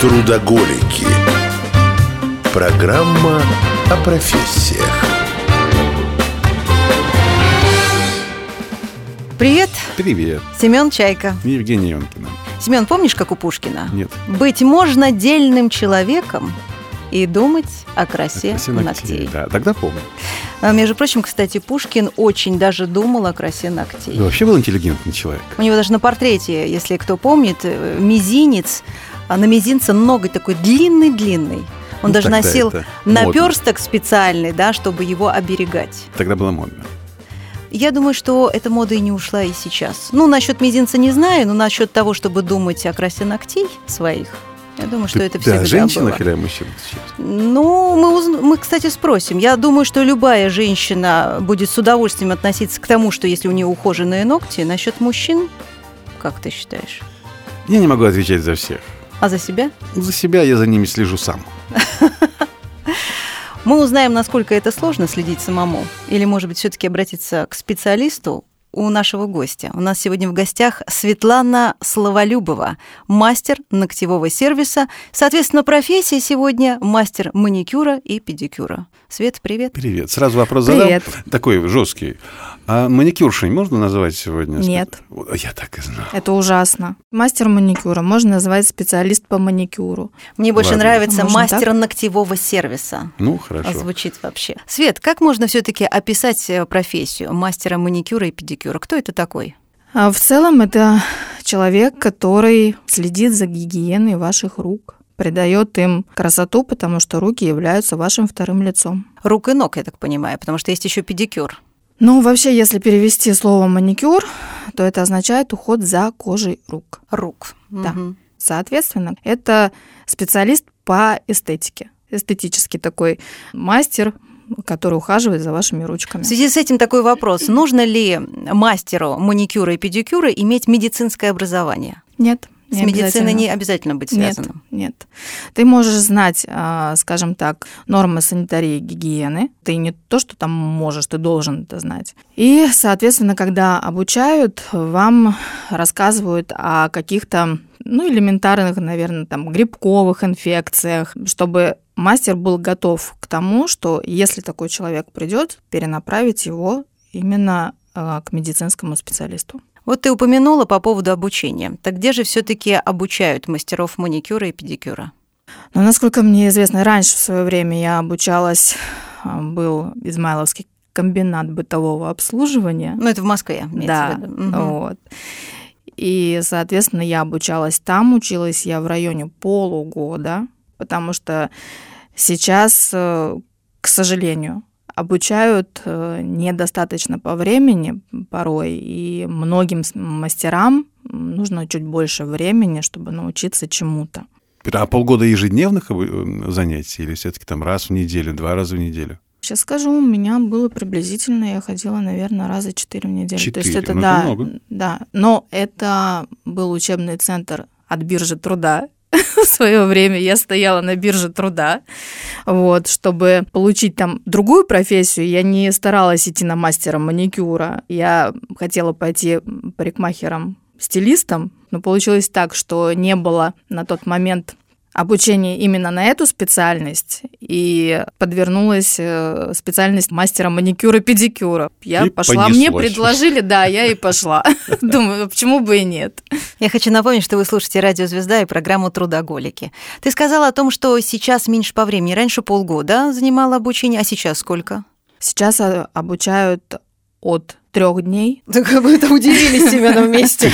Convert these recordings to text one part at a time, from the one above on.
Трудоголики. Программа о профессиях. Привет. Привет. Семен Чайка. Евгения Ионкина. Семен, помнишь, как у Пушкина? Нет. Быть можно дельным человеком и думать о красе ногтей. Да, тогда помню. Между прочим, кстати, Пушкин очень даже думал о красе ногтей. Ты вообще был интеллигентный человек. У него даже на портрете, если кто помнит, мизинец, а на мизинце ноготь такой длинный-длинный. Он даже носил наперсток специальный, да, чтобы его оберегать. Тогда было модно. Я думаю, что эта мода и не ушла и сейчас. Ну, насчет мизинца не знаю, но насчет того, чтобы думать о красе ногтей своих, я думаю, что это всегда было. Женщина или мужчина сейчас? Ну, мы, кстати, спросим. Я думаю, что любая женщина будет с удовольствием относиться к тому, что если у нее ухоженные ногти. Насчет мужчин, как ты считаешь? Я не могу отвечать за всех. А за себя? За себя я за ними слежу сам. Мы узнаем, насколько это сложно следить самому. Или, может быть, все-таки обратиться к специалисту у нашего гостя. У нас сегодня в гостях Светлана Словолюбова, мастер ногтевого сервиса. Соответственно, профессия сегодня мастер маникюра и педикюра. Свет, привет. Привет. Сразу вопрос задам. Такой жесткий. А маникюршей можно называть сегодня? Нет. Я так и знал. Это ужасно. Мастер маникюра можно назвать специалист по маникюру. Мне больше нравится можно мастер ногтевого сервиса. Ну, хорошо. Звучит вообще. Свет, как можно все-таки описать профессию мастера маникюра и педикюра? Кто это такой? В целом это человек, который следит за гигиеной ваших рук, придает им красоту, потому что руки являются вашим вторым лицом. Рук и ног, я так понимаю, потому что есть еще педикюр. Ну, вообще, если перевести слово маникюр, то это означает уход за кожей рук. Рук. Да. Соответственно, это специалист по эстетике. Эстетический такой мастер, который ухаживает за вашими ручками. В связи с этим такой вопрос. Нужно ли мастеру маникюра и педикюра иметь медицинское образование? Нет. С медициной не обязательно быть связанным? Нет. Ты можешь знать, скажем так, нормы санитарии и гигиены. Ты не то, что там можешь, ты должен это знать. И, соответственно, когда обучают, вам рассказывают о каких-то, элементарных, наверное, там, грибковых инфекциях, чтобы мастер был готов к тому, что если такой человек придет, перенаправить его именно к медицинскому специалисту. Вот ты упомянула по поводу обучения. Так где же все-таки обучают мастеров маникюра и педикюра? Насколько мне известно, раньше в свое время я обучалась, был Измайловский комбинат бытового обслуживания. Это в Москве, имеется в виду. Вот. И, соответственно, я обучалась там, училась я в районе полугода, потому что сейчас, к сожалению, обучают недостаточно по времени порой, и многим мастерам нужно чуть больше времени, чтобы научиться чему-то. А полгода ежедневных занятий или все-таки там раз в неделю, 2 раза в неделю? Сейчас скажу, у меня было приблизительно, я ходила, наверное, раза 4 в неделю. 4, то есть это, это много. Да, но это был учебный центр от биржи труда. В свое время я стояла на бирже труда, чтобы получить там другую профессию. Я не старалась идти на мастера маникюра. Я хотела пойти парикмахером-стилистом, но получилось так, что не было на тот момент обучения именно на эту специальность, и подвернулась специальность мастера маникюра и педикюра. Я пошла, мне предложили, я и пошла. Думаю, почему бы и нет. Я хочу напомнить, что вы слушаете «Радио Звезда» и программу «Трудоголики». Ты сказала о том, что сейчас меньше по времени. Раньше полгода занимала обучение, а сейчас сколько? Сейчас обучают от 3 дней. Да как бы это удивились тебя вместе.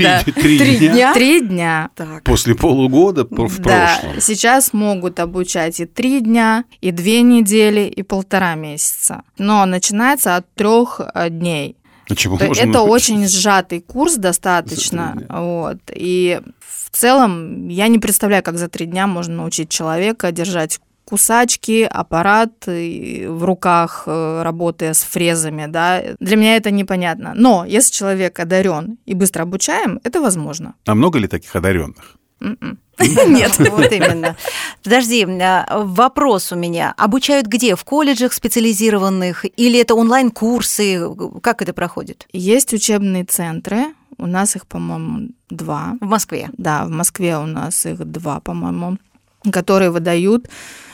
3 дня? 3 дня. После полугода в прошлом. Да, сейчас могут обучать и 3 дня, и 2 недели, и 1,5 месяца. Но начинается от 3 дней. Это очень сжатый курс достаточно. И в целом я не представляю, как за 3 дня можно научить человека держать кусачки, аппарат в руках, работая с фрезами, да. Для меня это непонятно. Но если человек одарен и быстро обучаем, это возможно. А много ли таких одаренных? Нет, вот именно. Подожди, вопрос у меня. Обучают где? В колледжах специализированных? Или это онлайн-курсы? Как это проходит? Есть учебные центры. У нас их, по-моему, 2. В Москве? Да, в Москве у нас их 2, по-моему, которые выдают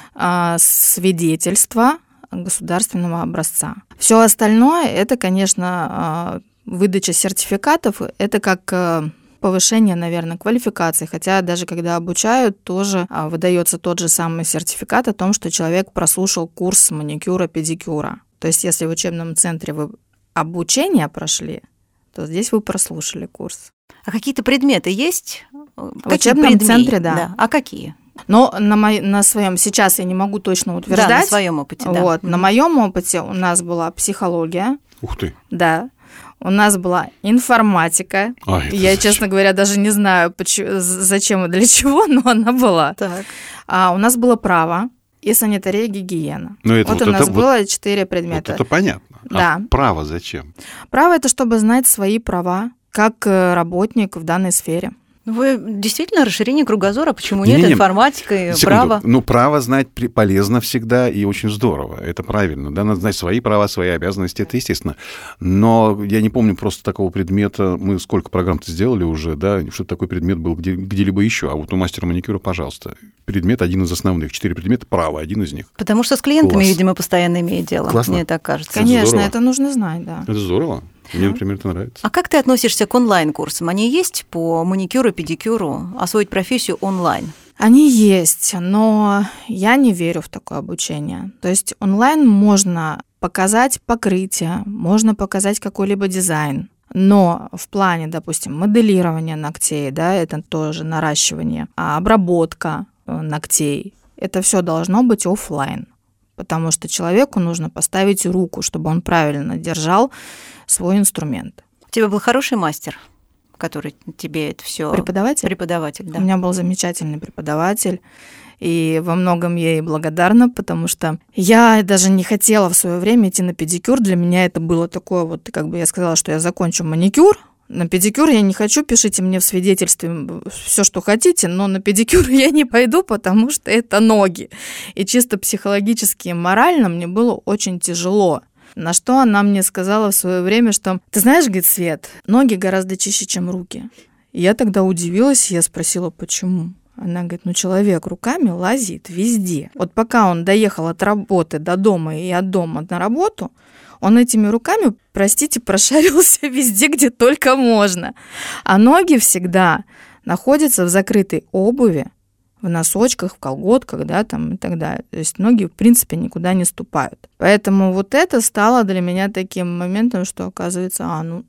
свидетельство государственного образца. Все остальное, это, конечно, выдача сертификатов, это как повышение, наверное, квалификации, хотя даже когда обучают, тоже выдается тот же самый сертификат о том, что человек прослушал курс маникюра, педикюра. То есть если в учебном центре вы обучение прошли, то здесь вы прослушали курс. А какие-то предметы есть? В учебном центре, да. А какие? Но на своем сейчас я не могу точно утверждать. Да, на своем опыте, да. Вот, на моем опыте у нас была психология. Ух ты. Да. У нас была информатика. Я, честно говоря, даже не знаю, зачем и для чего, но она была. Так. У нас было право и санитария, гигиена. Вот у нас было 4 предмета. Вот это понятно. Да. А право зачем? Право – это чтобы знать свои права как работник в данной сфере. Вы действительно расширение кругозора, почему нет? Информатика и право. Ну, право знать полезно всегда и очень здорово. Это правильно. Да? Надо знать свои права, свои обязанности, это естественно. Но я не помню просто такого предмета. Мы сколько программ-то сделали уже, да, что такой предмет был где-либо еще. А вот у мастера маникюра, пожалуйста, предмет один из основных. 4 предмета, право, один из них. Потому что с клиентами, видимо, постоянно имеет дело. Классно. Мне так кажется. Конечно, это нужно знать, да. Это здорово. Мне, например, это нравится. А как ты относишься к онлайн-курсам? Они есть по маникюру, педикюру, освоить профессию онлайн? Они есть, но я не верю в такое обучение. То есть онлайн можно показать покрытие, можно показать какой-либо дизайн, но в плане, допустим, моделирования ногтей, да, это тоже наращивание, обработка ногтей, это все должно быть офлайн. Потому что человеку нужно поставить руку, чтобы он правильно держал свой инструмент. У тебя был хороший мастер, который тебе это все... Преподаватель? Преподаватель, да. У меня был замечательный преподаватель, и во многом я ей благодарна, потому что я даже не хотела в свое время идти на педикюр. Для меня это было такое вот, как бы я сказала, что я закончу маникюр. На педикюр я не хочу, пишите мне в свидетельстве все, что хотите, но на педикюр я не пойду, потому что это ноги. И чисто психологически и морально мне было очень тяжело. На что она мне сказала в свое время, что, ты знаешь, говорит, Свет, ноги гораздо чище, чем руки. И я тогда удивилась, я спросила, почему? Она говорит, человек руками лазит везде. Вот пока он доехал от работы до дома и от дома на работу, он этими руками, простите, прошарился везде, где только можно. А ноги всегда находятся в закрытой обуви, в носочках, в колготках, да, там и так далее. То есть ноги, в принципе, никуда не ступают. Поэтому вот это стало для меня таким моментом, что оказывается,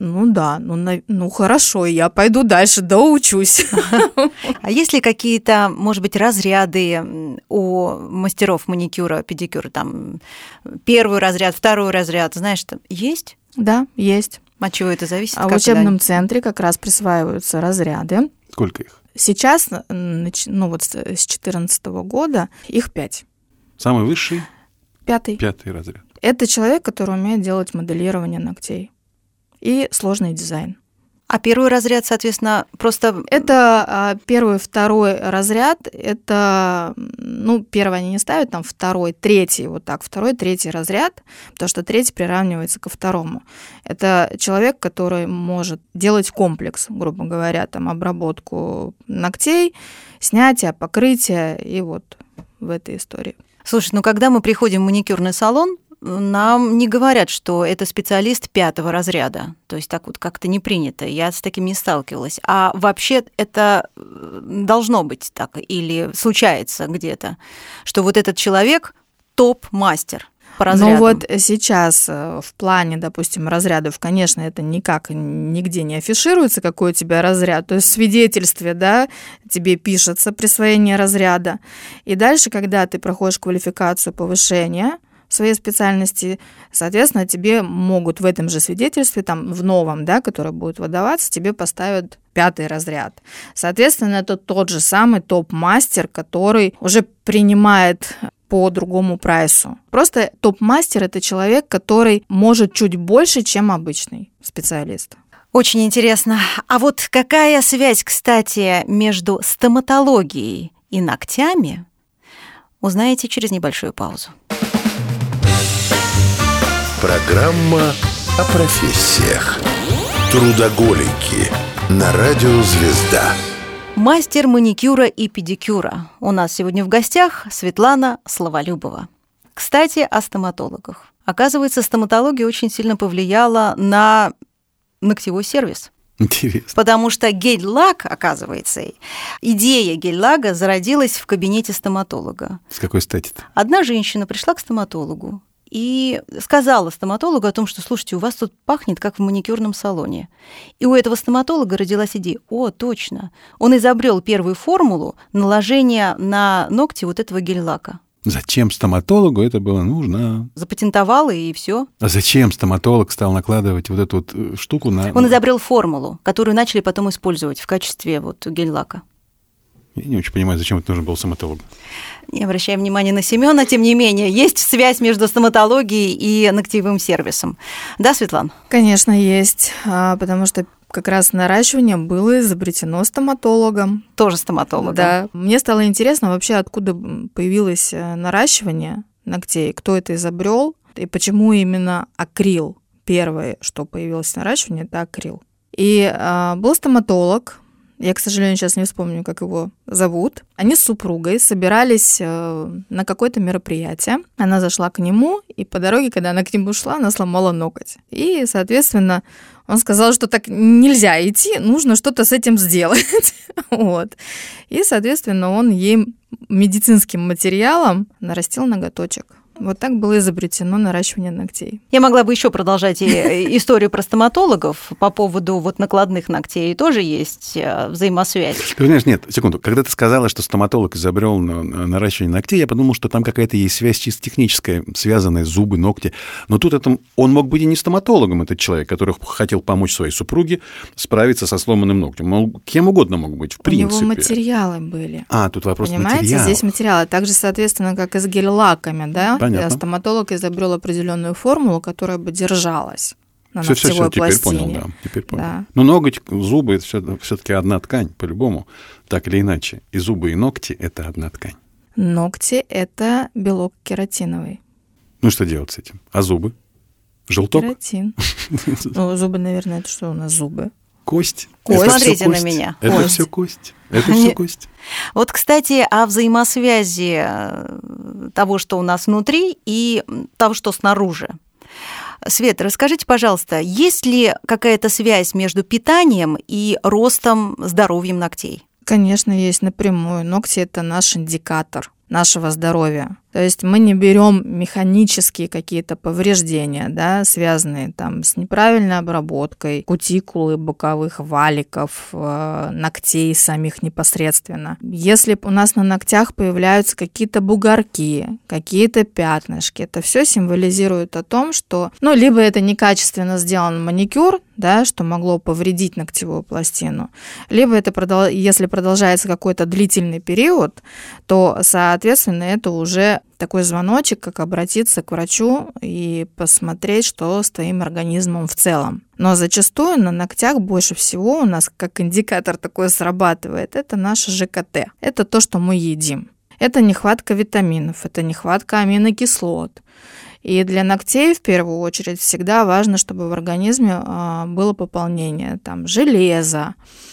хорошо, я пойду дальше, доучусь. А есть ли какие-то, может быть, разряды у мастеров маникюра, педикюра, там, 1 разряд, 2 разряд, знаешь, там есть? Да, есть. От чего это зависит? В учебном центре как раз присваиваются разряды. Сколько их? Сейчас, вот с 2014 года, их 5. Самый высший? 5. 5 разряд. Это человек, который умеет делать моделирование ногтей и сложный дизайн. А 1 разряд, соответственно, просто... Это 1, 2 разряд, это, 1 они не ставят, там 2, 3, вот так, 2, 3 разряд, потому что 3 приравнивается ко 2. Это человек, который может делать комплекс, грубо говоря, там обработку ногтей, снятие, покрытие и вот в этой истории. Слушай, когда мы приходим в маникюрный салон, нам не говорят, что это специалист 5 разряда. То есть так вот как-то не принято. Я с таким не сталкивалась. А вообще это должно быть так или случается где-то, что вот этот человек топ-мастер по разрядам. Вот сейчас в плане, допустим, разрядов, конечно, это никак нигде не афишируется, какой у тебя разряд. То есть в свидетельстве, да, тебе пишется присвоение разряда. И дальше, когда ты проходишь квалификацию повышения в своей специальности, соответственно, тебе могут в этом же свидетельстве, там, в новом, да, которое будет выдаваться, тебе поставят 5 разряд. Соответственно, это тот же самый топ-мастер, который уже принимает по другому прайсу. Просто топ-мастер – это человек, который может чуть больше, чем обычный специалист. Очень интересно. А вот какая связь, кстати, между стоматологией и ногтями, узнаете через небольшую паузу. Программа о профессиях. Трудоголики на радио «Звезда». Мастер маникюра и педикюра. У нас сегодня в гостях Светлана Словолюбова. Кстати, о стоматологах. Оказывается, стоматология очень сильно повлияла на ногтевой сервис. Интересно. Потому что гель-лак, оказывается, идея гель-лага зародилась в кабинете стоматолога. С какой стати-то? Одна женщина пришла к стоматологу и сказала стоматологу о том, что, слушайте, у вас тут пахнет, как в маникюрном салоне. И у этого стоматолога родилась идея: о, точно, он изобрел первую формулу наложения на ногти вот этого гель-лака. Зачем стоматологу это было нужно? Запатентовал, и все. А зачем стоматолог стал накладывать вот эту вот штуку на... Он изобрел формулу, которую начали потом использовать в качестве вот гель-лака. Я не очень понимаю, зачем это нужно было стоматологу. Не обращаем внимания на Семёна, тем не менее, есть связь между стоматологией и ногтевым сервисом. Да, Светлана? Конечно, есть, потому что как раз наращивание было изобретено стоматологом. Тоже стоматологом. Да. Мне стало интересно вообще, откуда появилось наращивание ногтей, кто это изобрел и почему именно акрил. Первое, что появилось наращивание, это акрил. И был стоматолог, я, к сожалению, сейчас не вспомню, как его зовут. Они с супругой собирались на какое-то мероприятие. Она зашла к нему, и по дороге, когда она к нему шла, она сломала ноготь. И, соответственно, он сказал, что так нельзя идти, нужно что-то с этим сделать. Вот. И, соответственно, он ей медицинским материалом нарастил ноготочек. Вот так было изобретено наращивание ногтей. Я могла бы еще продолжать историю про стоматологов по поводу вот накладных ногтей. Тоже есть взаимосвязь. Ты знаешь, нет, секунду. Когда ты сказала, что стоматолог изобрел наращивание ногтей, я подумал, что там какая-то есть связь чисто техническая, связанная с зубы, ногти. Но тут он мог быть и не стоматологом, этот человек, который хотел помочь своей супруге справиться со сломанным ногтем. Он кем угодно мог быть, в принципе. У него материалы были. Тут вопрос материала. Понимаете, здесь материалы. Также, соответственно, как и с гель-лаками, да? Понятно. Стоматолог изобрел определенную формулу, которая бы держалась на ногтевой пластине. Теперь понял, теперь понял. Да. Но ноготь, зубы — это все-таки одна ткань, по-любому, так или иначе. И зубы, и ногти — это одна ткань. Ногти — это белок кератиновый. Ну, что делать с этим? А зубы? Желток? Кератин. Ну, зубы, наверное, это что у нас зубы? Кость. Смотрите на меня. Это все кость. Это все кость. Вот, кстати, о взаимосвязи того, что у нас внутри, и того, что снаружи. Света, расскажите, пожалуйста, есть ли какая-то связь между питанием и ростом, здоровьем ногтей? Конечно, есть напрямую. Ногти — это наш индикатор нашего здоровья. То есть мы не берем механические какие-то повреждения, да, связанные там с неправильной обработкой кутикулы, боковых валиков, ногтей самих непосредственно. Если у нас на ногтях появляются какие-то бугорки, какие-то пятнышки, это все символизирует о том, что, либо это некачественно сделан маникюр, да, что могло повредить ногтевую пластину, либо это, если продолжается какой-то длительный период, то, соответственно, это уже такой звоночек, как обратиться к врачу и посмотреть, что с твоим организмом в целом. Но зачастую на ногтях больше всего у нас как индикатор такой срабатывает. Это наше ЖКТ. Это то, что мы едим. Это нехватка витаминов, это нехватка аминокислот. И для ногтей, в первую очередь, всегда важно, чтобы в организме было пополнение железа,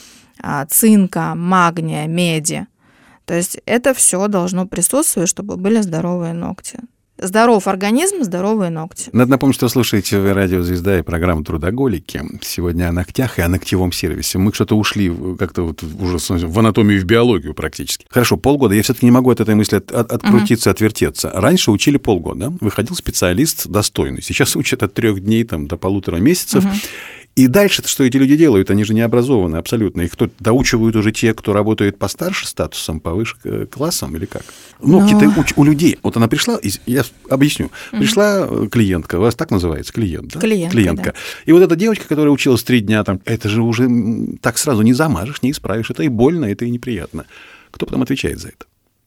цинка, магния, меди. То есть это все должно присутствовать, чтобы были здоровые ногти. Здоров организм, здоровые ногти. Надо напомнить, что слушаете радио «Звезда» и программу «Трудоголики». Сегодня о ногтях и о ногтевом сервисе. Мы что-то ушли как-то уже в анатомию и в биологию практически. Хорошо, полгода. Я все-таки не могу от этой мысли открутиться, отвертеться. Раньше учили полгода. Выходил специалист достойный. Сейчас учат от 3 дней до 1,5 месяцев. И дальше-то что эти люди делают? Они же не образованы абсолютно. Их доучивают уже те, кто работает постарше статусом, повыше классом или как? Ногти-то у людей. Вот она пришла, я объясню. Пришла клиентка, у вас так называется? Клиент, да? Клиентка. Да. И вот эта девочка, которая училась 3 дня, это же уже так сразу не замажешь, не исправишь. Это и больно, это и неприятно. Кто потом отвечает за это?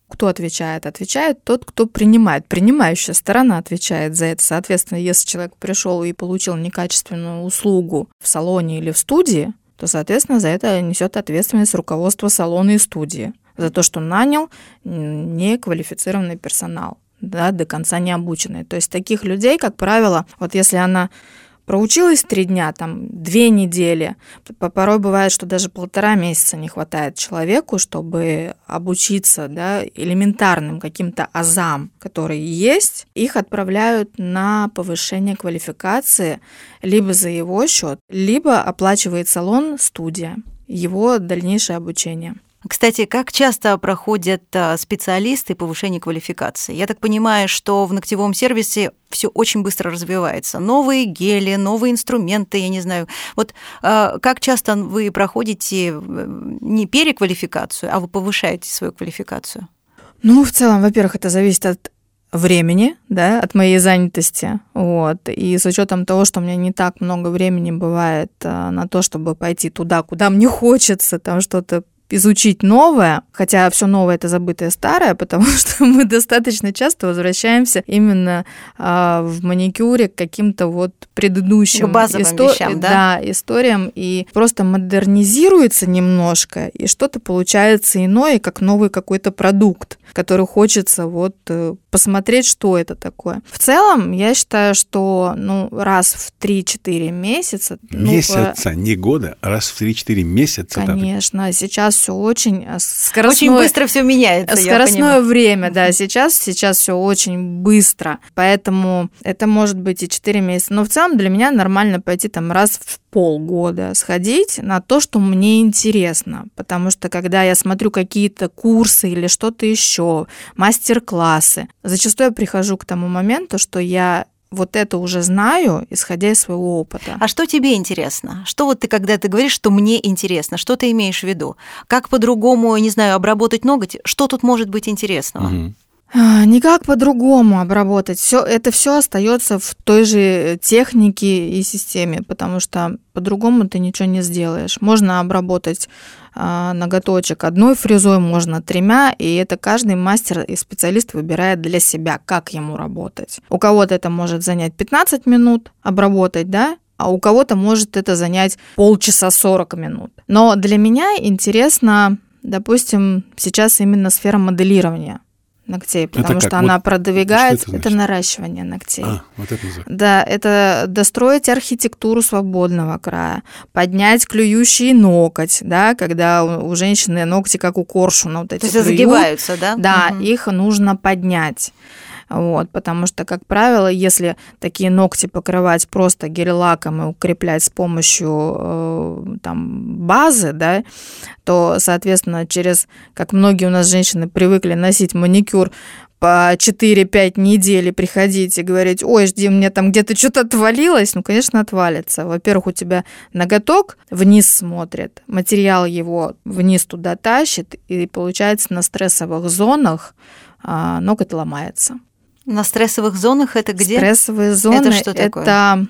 Кто отвечает? Отвечает тот, кто принимает. Принимающая сторона отвечает за это. Соответственно, если человек пришел и получил некачественную услугу в салоне или в студии, то, соответственно, за это несет ответственность руководство салона и студии. За то, что нанял неквалифицированный персонал, да, до конца не обученный. То есть таких людей, как правило, вот если она проучилась 3 дня, 2 недели, порой бывает, что даже 1,5 месяца не хватает человеку, чтобы обучиться, да, элементарным каким-то азам, которые есть, их отправляют на повышение квалификации либо за его счет, либо оплачивает салон, студия, его дальнейшее обучение. Кстати, как часто проходят специалисты повышение квалификации? Я так понимаю, что в ногтевом сервисе все очень быстро развивается. Новые гели, новые инструменты, я не знаю. Вот как часто вы проходите не переквалификацию, а вы повышаете свою квалификацию? Ну, в целом, во-первых, это зависит от времени, да, от моей занятости, вот, и с учетом того, что у меня не так много времени бывает на то, чтобы пойти туда, куда мне хочется, там что-то изучить новое, хотя все новое — это забытое старое, потому что мы достаточно часто возвращаемся именно в маникюре к каким-то вот предыдущим к базовым вещам, да? Да, историям, и просто модернизируется немножко, и что-то получается иное, как новый какой-то продукт, который хочется вот посмотреть, что это такое. В целом, я считаю, что раз в 3-4 месяца... Месяца, не года, а раз в 3-4 месяца. Конечно, сейчас все очень скоростное. Очень быстро все меняется, скоростное время, да, сейчас все очень быстро, поэтому это может быть и 4 месяца. Но в целом для меня нормально пойти раз в полгода сходить на то, что мне интересно, потому что когда я смотрю какие-то курсы или что-то еще, мастер-классы, зачастую я прихожу к тому моменту, что я вот это уже знаю, исходя из своего опыта. А что тебе интересно? Что вот когда ты говоришь, что мне интересно, что ты имеешь в виду? Как по-другому, не знаю, обработать ноготь? Что тут может быть интересного? Угу. Никак по-другому обработать. Это все остается в той же технике и системе, потому что по-другому ты ничего не сделаешь. Можно обработать ноготочек одной фрезой, можно 3, и это каждый мастер и специалист выбирает для себя, как ему работать. У кого-то это может занять 15 минут обработать, да, а у кого-то может это занять полчаса 40 минут. Но для меня интересно, допустим, сейчас именно сфера моделирования ногтей, потому что она продвигает, это наращивание ногтей. Вот это называется. Да, это достроить архитектуру свободного края, поднять клюющий ноготь, да, когда у женщины ногти как у коршуна вот эти. То есть загибаются, да? Да, их нужно поднять. Вот, потому что, как правило, если такие ногти покрывать просто гель-лаком и укреплять с помощью базы, да, то, соответственно, как многие у нас женщины привыкли носить маникюр по 4-5 недель и приходить и говорить: ой, жди, мне там где-то что-то отвалилось, конечно, отвалится. Во-первых, у тебя ноготок вниз смотрит, материал его вниз туда тащит, и получается на стрессовых зонах ноготь ломается. На стрессовых зонах это где? Стрессовые зоны это что такое? Это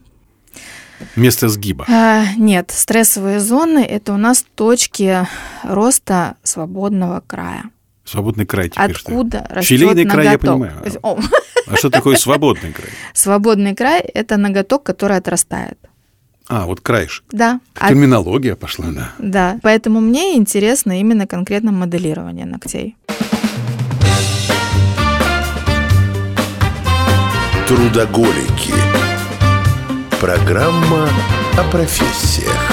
место сгиба. Нет, стрессовые зоны это у нас точки роста свободного края. Свободный край теперь. Откуда растет филейный ноготок? край, я понимаю. А что такое свободный край? Свободный край это ноготок, который отрастает. Вот краешек. Да. Терминология пошла, да. Да, поэтому мне интересно именно конкретно моделирование ногтей. Трудоголики. Программа о профессиях.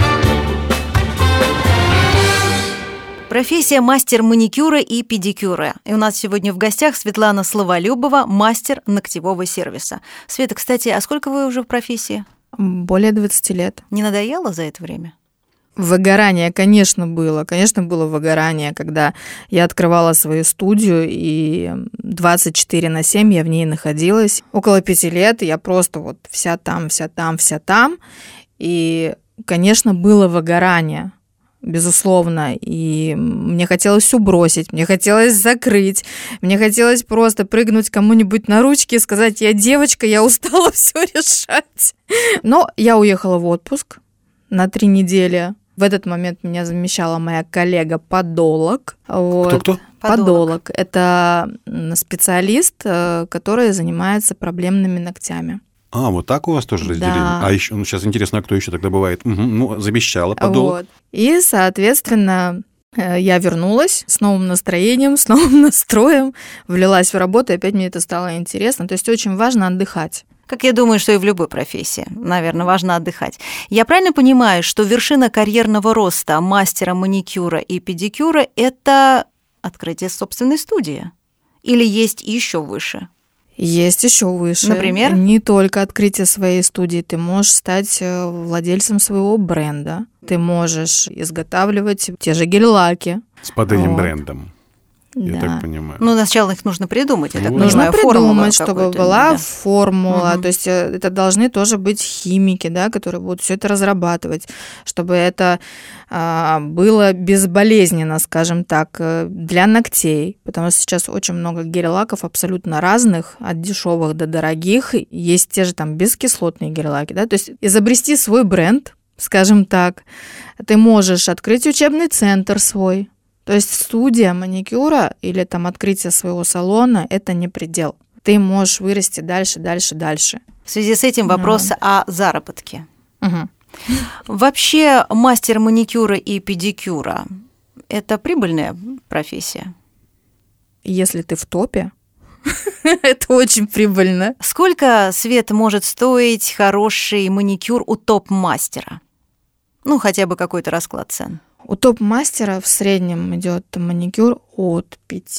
Профессия мастер маникюра и педикюра. И у нас сегодня в гостях Светлана Словолюбова, мастер ногтевого сервиса. Света, кстати, а сколько вы уже в профессии? Более 20 лет. Не надоело за это время? Выгорание, конечно, было. Конечно, было выгорание, когда я открывала свою студию, и 24/7 я в ней находилась. Около 5 лет я просто вся там. И, конечно, было выгорание, безусловно. И мне хотелось все бросить, мне хотелось закрыть, мне хотелось просто прыгнуть кому-нибудь на ручки и сказать: я девочка, я устала все решать. Но я уехала в отпуск на 3 недели. В этот момент меня замещала моя коллега-подолог. Вот. Кто? Подолог. Это специалист, который занимается проблемными ногтями. Вот так у вас тоже разделение? Да. А еще, сейчас интересно, а кто еще тогда бывает? Замещала подолог. Вот. И, соответственно, я вернулась с новым настроением, с новым настроем, влилась в работу, и опять мне это стало интересно. То есть очень важно отдыхать. Как я думаю, что и в любой профессии, наверное, важно отдыхать. Я правильно понимаю, что вершина карьерного роста мастера маникюра и педикюра – это открытие собственной студии? Или есть еще выше? Есть еще выше. Например? Не только открытие своей студии. Ты можешь стать владельцем своего бренда. Ты можешь изготавливать те же гель-лаки. С под этим брендом. Я так понимаю. Ну, сначала их нужно придумать, я так понимаю. Нужно придумать, чтобы была да. формула. То есть это должны тоже быть химики, да, которые будут все это разрабатывать, чтобы это было безболезненно, скажем так, для ногтей. Потому что сейчас очень много гель-лаков абсолютно разных, от дешевых до дорогих. Есть те же там бескислотные гель-лаки. Да? То есть изобрести свой бренд, скажем так. Ты можешь открыть учебный центр свой. То есть студия маникюра или там открытие своего салона – это не предел. Ты можешь вырасти дальше. В связи с этим вопрос о заработке. Угу. Вообще мастер маникюра и педикюра – это прибыльная профессия? Если ты в топе, это очень прибыльно. Сколько, Свет, может стоить хороший маникюр у топ-мастера? Ну, хотя бы какой-то расклад цен. У топ-мастера в среднем идет маникюр от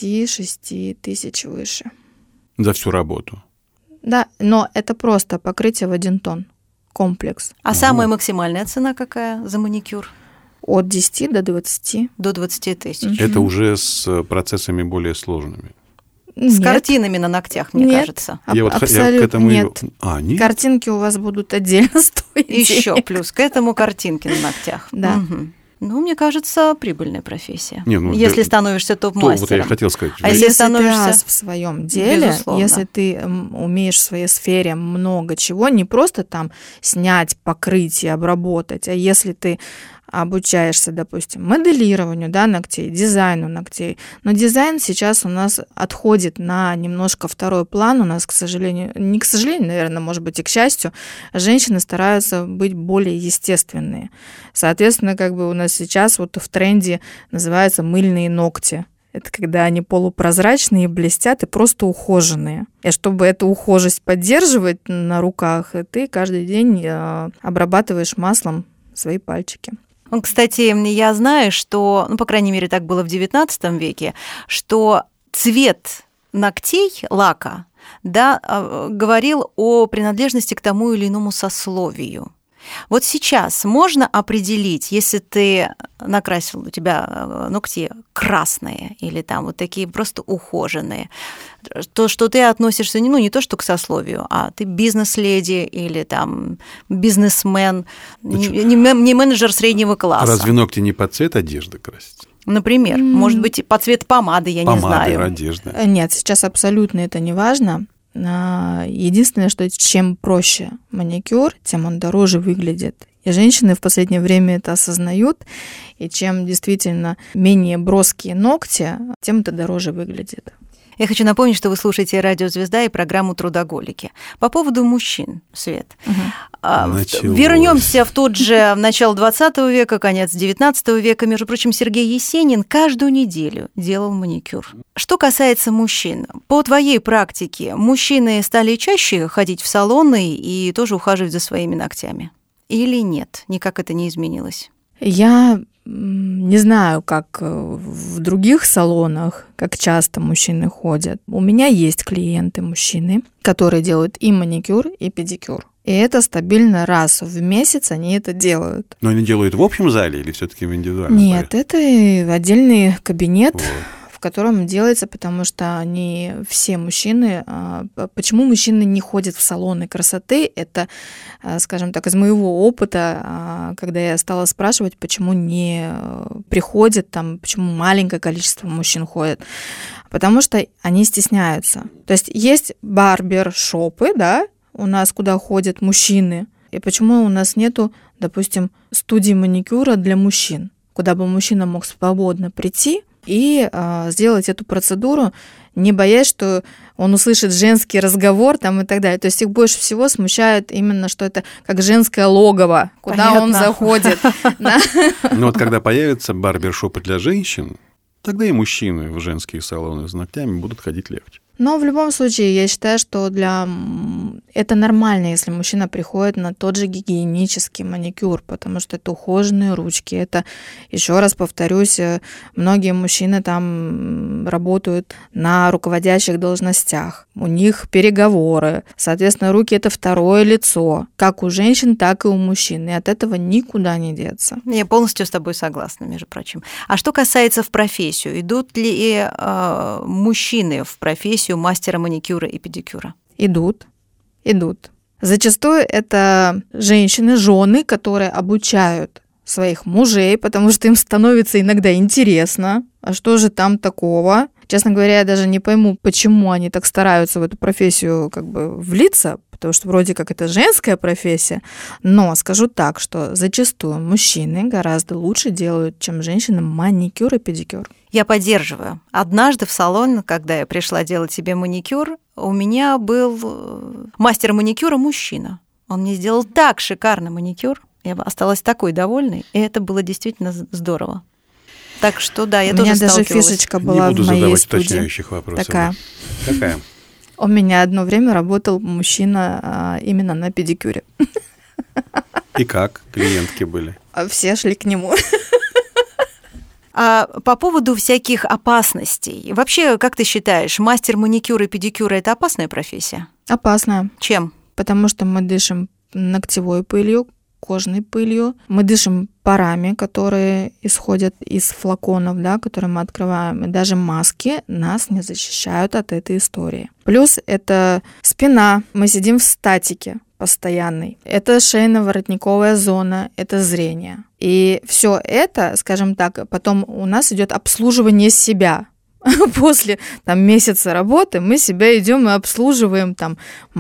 5-6 тысяч выше. За всю работу? Да, но это просто покрытие в 1 тон, комплекс. А самая максимальная цена какая за маникюр? От 10 до 20. До 20 тысяч. Это уже с процессами более сложными? С картинами на ногтях, мне кажется. Абсолютно нет. Нет. Картинки у вас будут отдельно стоить. Еще плюс к этому картинки на ногтях. Да. Ну, мне кажется, прибыльная профессия. Не, если становишься топ-мастером. Вот я хотел сказать. А если становишься в своем деле, безусловно. Если ты умеешь в своей сфере много чего, не просто там снять, покрыть и обработать, а если ты обучаешься, допустим, моделированию, да, ногтей, дизайну ногтей. Но дизайн сейчас у нас отходит на немножко второй план. У нас, к сожалению, не к сожалению, наверное, может быть, и к счастью, женщины стараются быть более естественные. Соответственно, как бы у нас сейчас вот в тренде называются мыльные ногти. Это когда они полупрозрачные, блестят и просто ухоженные. И чтобы эту ухожесть поддерживать на руках, ты каждый день обрабатываешь маслом свои пальчики. Кстати, я знаю, что, по крайней мере, так было в XIX веке, что цвет ногтей, лака, да, говорил о принадлежности к тому или иному сословию. Вот сейчас можно определить, если ты накрасил, у тебя ногти красные или там вот такие просто ухоженные, то, что ты относишься не то что к сословию, а ты бизнес-леди или там бизнесмен, не менеджер среднего класса. Разве ногти не под цвет одежды красить? Например, может быть, под цвет помады, я не знаю. Помады, одежда. Нет, сейчас абсолютно это не важно. Единственное, что чем проще маникюр, тем он дороже выглядит. И женщины в последнее время это осознают, и чем действительно менее броские ногти, тем это дороже выглядит. Я хочу напомнить, что вы слушаете «Радио Звезда» и программу «Трудоголики». По поводу мужчин, Свет. Вернемся в тот же начало 20 века, конец 19 века. Между прочим, Сергей Есенин каждую неделю делал маникюр. Что касается мужчин, по твоей практике мужчины стали чаще ходить в салоны и тоже ухаживать за своими ногтями? Или нет? Никак это не изменилось? Я не знаю, как в других салонах, как часто мужчины ходят. У меня есть клиенты мужчины, которые делают и маникюр, и педикюр. И это стабильно раз в месяц они это делают. Но они делают в общем зале или все-таки в индивидуальном? Нет, это отдельный кабинет, вот, в котором делается, потому что они все мужчины... Почему мужчины не ходят в салоны красоты? Это, скажем так, из моего опыта, когда я стала спрашивать, почему не приходят, там, почему маленькое количество мужчин ходит. Потому что они стесняются. То есть барбершопы, да, у нас, куда ходят мужчины, И почему у нас нету, допустим, студии маникюра для мужчин, куда бы мужчина мог свободно прийти и сделать эту процедуру, не боясь, что он услышит женский разговор там и так далее. То есть их больше всего смущает именно, что это как женское логово, куда он заходит. Но вот когда появятся барбершопы для женщин, тогда и мужчины в женские салоны с ногтями будут ходить легче. Но в любом случае, я считаю, что это нормально, если мужчина приходит на тот же гигиенический маникюр, потому что это ухоженные ручки. Это, еще раз повторюсь, многие мужчины там работают на руководящих должностях. У них переговоры. Соответственно, руки – это второе лицо. Как у женщин, так и у мужчин. И от этого никуда не деться. Я полностью с тобой согласна, между прочим. А что касается в профессию, идут ли мужчины в профессию мастера маникюра и педикюра? Идут. Зачастую это женщины, жены, которые обучают своих мужей, потому что им становится иногда интересно, а что же там такого? Честно говоря, я даже не пойму, почему они так стараются в эту профессию как бы влиться, потому что вроде как это женская профессия, но скажу так, что зачастую мужчины гораздо лучше делают, чем женщины, маникюр и педикюр. Я поддерживаю. Однажды в салон, когда я пришла делать себе маникюр, у меня был мастер маникюра мужчина. Он мне сделал так шикарный маникюр, я осталась такой довольной, и это было действительно здорово. Так что да, я тоже сталкивалась. У меня даже фишечка была в моей студии. Не буду задавать уточняющих вопросов. Какая? У меня одно время работал мужчина именно на педикюре. И как клиентки были? Все шли к нему. А по поводу всяких опасностей. Вообще, как ты считаешь, мастер маникюра и педикюра – это опасная профессия? Опасная. Чем? Потому что мы дышим ногтевой пылью, кожной пылью. Мы дышим парами, которые исходят из флаконов, да, которые мы открываем. И даже маски нас не защищают от этой истории. Плюс это спина. Мы сидим в статике постоянной. Это шейно-воротниковая зона, это зрение. И все это, скажем так, потом у нас идет обслуживание себя. После месяца работы мы себя идем и обслуживаем там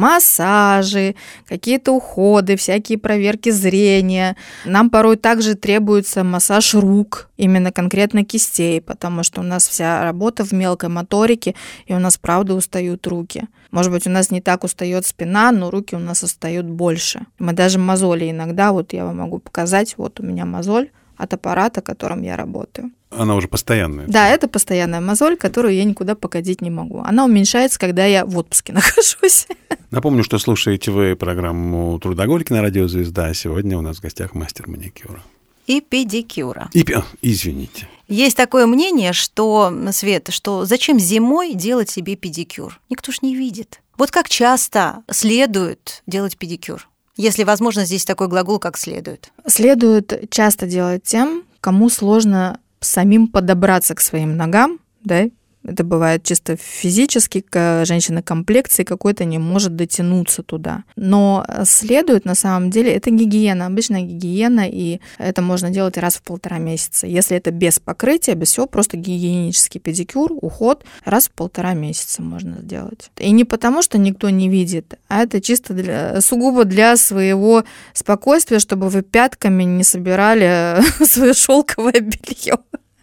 массажи, какие-то уходы, всякие проверки зрения. Нам порой также требуется массаж рук, именно конкретно кистей, потому что у нас вся работа в мелкой моторике, и у нас, правда, устают руки. Может быть, у нас не так устает спина, но руки у нас устают больше. Мы даже мозоли иногда, вот я вам могу показать, вот у меня мозоль от аппарата, которым я работаю. Она уже постоянная? Да, это постоянная мозоль, которую я никуда покатить не могу. Она уменьшается, когда я в отпуске нахожусь. Напомню, что слушаете вы программу «Трудоголики» на радио «Звезда». Сегодня у нас в гостях мастер маникюра. И педикюра. Извините. Есть такое мнение, что, Свет, что зачем зимой делать себе педикюр? Никто ж не видит. Вот как часто следует делать педикюр? Если возможно, здесь такой глагол, как следует. Следует часто делать тем, кому сложно самим подобраться к своим ногам, да, это бывает чисто физически, женщина комплекции какой-то не может дотянуться туда. Но следует, на самом деле, это гигиена, обычная гигиена, и это можно делать раз в 1,5 месяца. Если это без покрытия, без всего, просто гигиенический педикюр, уход, раз в 1,5 месяца можно сделать. И не потому, что никто не видит, а это чисто сугубо для своего спокойствия, чтобы вы пятками не собирали свое шелковое белье.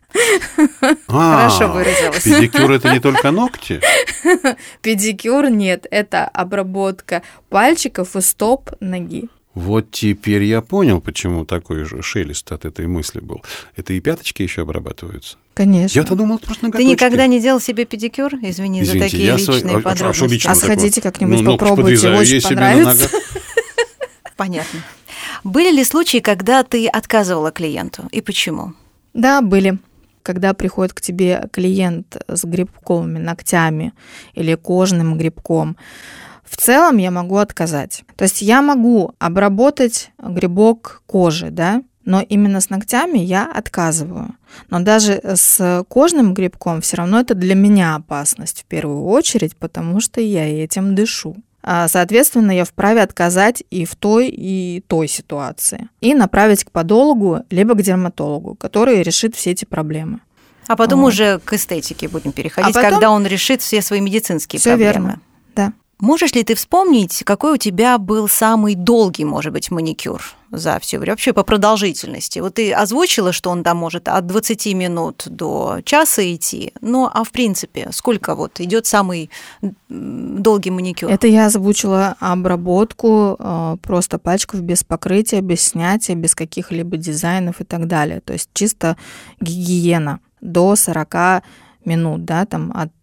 Хорошо выразилась. Педикюр – это не только ногти? Педикюр нет, это обработка пальчиков и стоп ноги. Вот теперь я понял, почему такой же шелест от этой мысли был. Это и пяточки еще обрабатываются? Конечно. Я-то думал, просто ноготочки. Ты никогда не делал себе педикюр? Извини за такие личные подробности. А сходите как-нибудь, попробуйте, очень понравится. Понятно. Были ли случаи, когда ты отказывала клиенту, и почему? Да, были. Когда приходит к тебе клиент с грибковыми ногтями или кожным грибком, в целом я могу отказать. То есть я могу обработать грибок кожи, да, но именно с ногтями я отказываю. Но даже с кожным грибком все равно это для меня опасность в первую очередь, потому что я этим дышу. Соответственно, я вправе отказать и в той ситуации. И направить к подологу, либо к дерматологу, который решит все эти проблемы. А потом уже к эстетике будем переходить, когда он решит все свои медицинские проблемы. Верно, да. Можешь ли ты вспомнить, какой у тебя был самый долгий, может быть, маникюр за все время, вообще по продолжительности? Вот ты озвучила, что он там может от 20 минут до часа идти, а в принципе, сколько вот идет самый долгий маникюр? Это я озвучила обработку просто пальчиков без покрытия, без снятия, без каких-либо дизайнов и так далее. То есть чисто гигиена до 40 минут, да, там от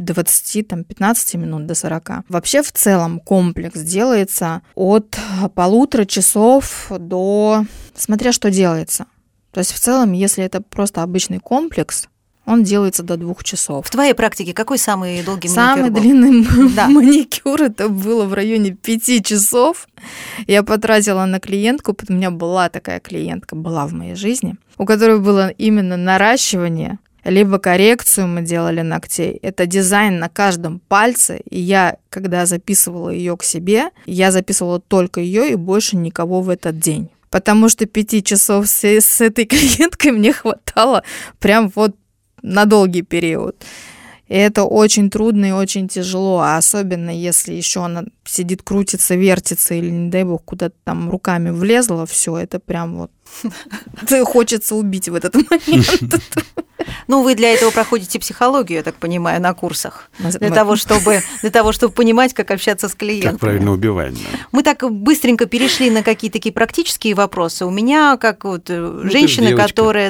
15 минут до 40. Вообще в целом комплекс делается от 1,5 часов до... смотря что делается. То есть в целом, если это просто обычный комплекс, он делается до 2 часов. В твоей практике какой самый долгий маникюр Самый был? длинный маникюр это было в районе 5 часов. Я потратила на клиентку, у меня была такая клиентка, была в моей жизни, у которой было именно наращивание, либо коррекцию мы делали ногтей. Это дизайн на каждом пальце. И я, когда записывала ее к себе, я записывала только ее и больше никого в этот день. Потому что 5 часов с этой клиенткой мне хватало прям вот на долгий период. И это очень трудно и очень тяжело, а особенно если еще она сидит, крутится, вертится или, не дай бог, куда-то там руками влезла, все, это прям вот хочется убить в этот момент. Вы для этого проходите психологию, я так понимаю, на курсах, для того, чтобы понимать, как общаться с клиентами. Как правильно убивать. Да. Мы так быстренько перешли на какие-то такие практические вопросы. У меня, как вот женщина, которая,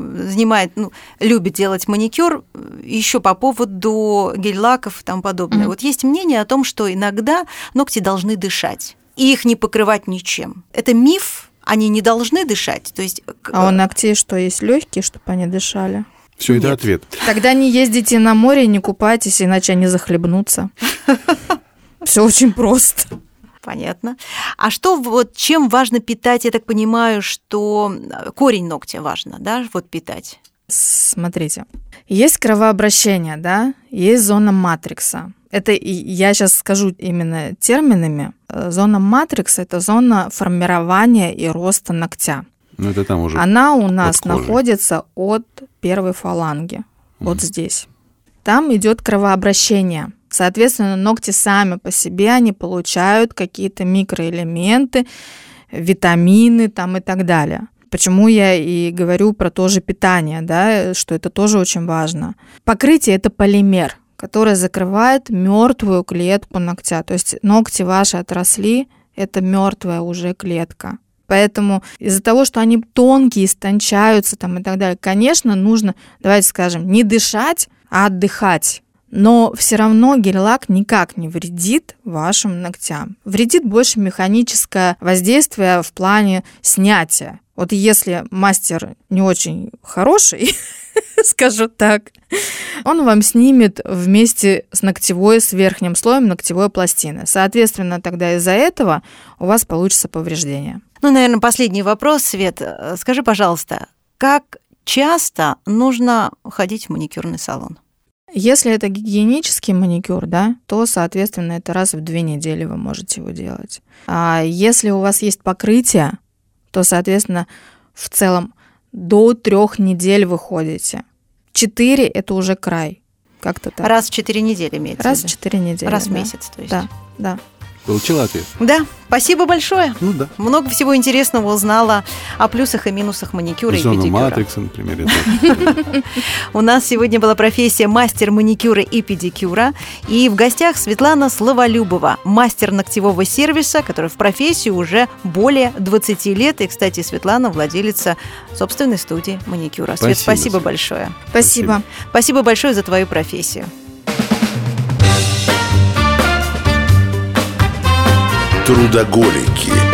любит делать маникюр, еще по поводу гель-лаков и тому подобное. Вот есть мнение о том, что иногда ногти должны дышать, и их не покрывать ничем. Это миф? Они не должны дышать? То есть... А у ногтей что, есть легкие, чтобы они дышали? Все, это ответ. Тогда не ездите на море, не купайтесь, иначе они захлебнутся. Все очень просто. Понятно. А чем важно питать? Я так понимаю, что корень ногтя важно, да, питать? Смотрите, есть кровообращение, да, есть зона матрикса. Это я сейчас скажу именно терминами. Зона матрикса – это зона формирования и роста ногтя. Это там уже она у нас находится от первой фаланги, вот здесь. Там идет кровообращение. Соответственно, ногти сами по себе, они получают какие-то микроэлементы, витамины там и так далее. Почему я и говорю про то же питание, да, что это тоже очень важно. Покрытие – это полимер, который закрывает мертвую клетку ногтя. То есть ногти ваши отросли, это мертвая уже клетка. Поэтому из-за того, что они тонкие, истончаются там и так далее, конечно, нужно, давайте скажем, не дышать, а отдыхать. Но все равно гель-лак никак не вредит вашим ногтям. Вредит больше механическое воздействие в плане снятия. Вот если мастер не очень хороший, скажу так, он вам снимет вместе с верхним слоем ногтевой пластины. Соответственно, тогда из-за этого у вас получится повреждение. Наверное, последний вопрос, Свет. Скажи, пожалуйста, как часто нужно ходить в маникюрный салон? Если это гигиенический маникюр, да, то, соответственно, это раз в 2 недели вы можете его делать. А если у вас есть покрытие, то, соответственно, в целом до 3 недель вы ходите. 4 – это уже край. Как-то так. Раз в 4 недели имеется в виду? Раз в 4 недели. Раз в месяц, то есть. Да. Получила ответ? Да, спасибо большое. Да. Много всего интересного узнала о плюсах и минусах маникюра и педикюра. Зону матрикса, например. У нас сегодня была профессия мастер маникюра и педикюра. И в гостях Светлана Словолюбова, мастер ногтевого сервиса, который в профессии уже более 20 лет. И, кстати, Светлана владелица собственной студии маникюра. Свет, спасибо большое. Спасибо. Спасибо большое за твою профессию. Трудоголики.